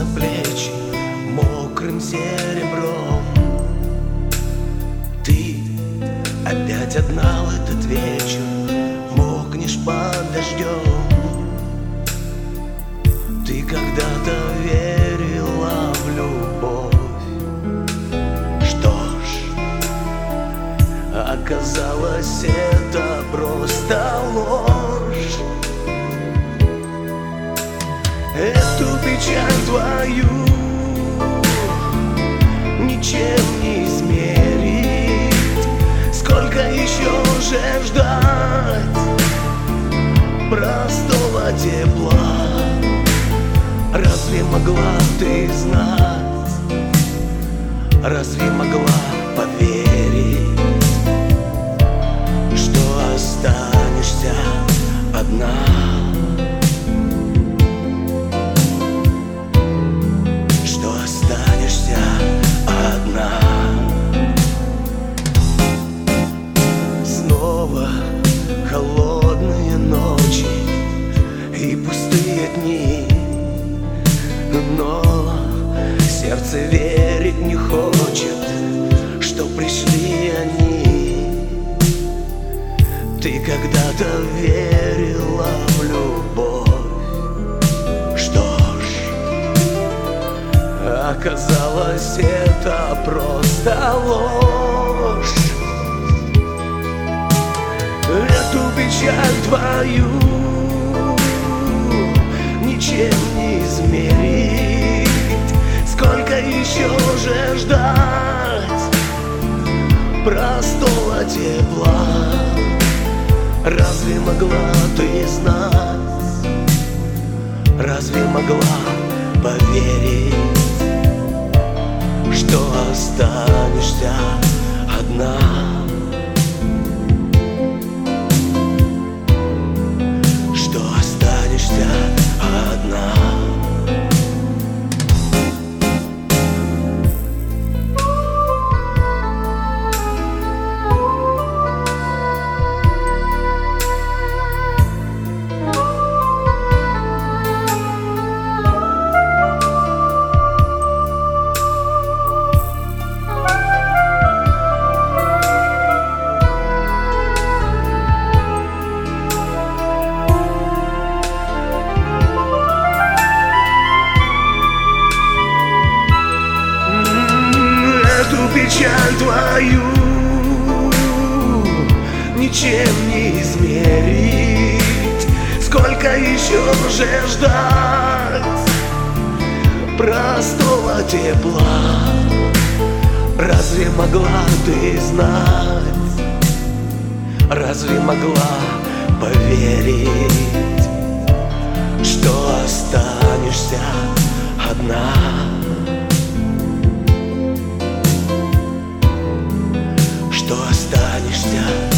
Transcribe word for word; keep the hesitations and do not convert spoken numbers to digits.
на плечи мокрым серебром. Ты опять одна в этот вечер, мокнешь под дождем. Ты когда-то верила в любовь, что ж, оказалось, это просто ложь. Эту печаль твою ничем не измерить. Сколько еще же ждать простого тепла? Разве могла ты знать? Разве могла поверить, что останешься одна? Что останешься одна? Снова холодные ночи и пустые дни, но сердце верить не хочет, что пришли они. Ты когда-то верила в любовь, что ж, оказалось, это просто ложь. Эту печаль твою ничем не измерить. Сколько еще же ждать простого тепла? Разве могла ты знать? Разве могла поверить, что останешься одна? Что останешься одна? Эту печаль твою ничем не измерить. Сколько еще же ждать простого тепла? Разве могла ты знать? Разве могла поверить, что останешься одна? Что останешься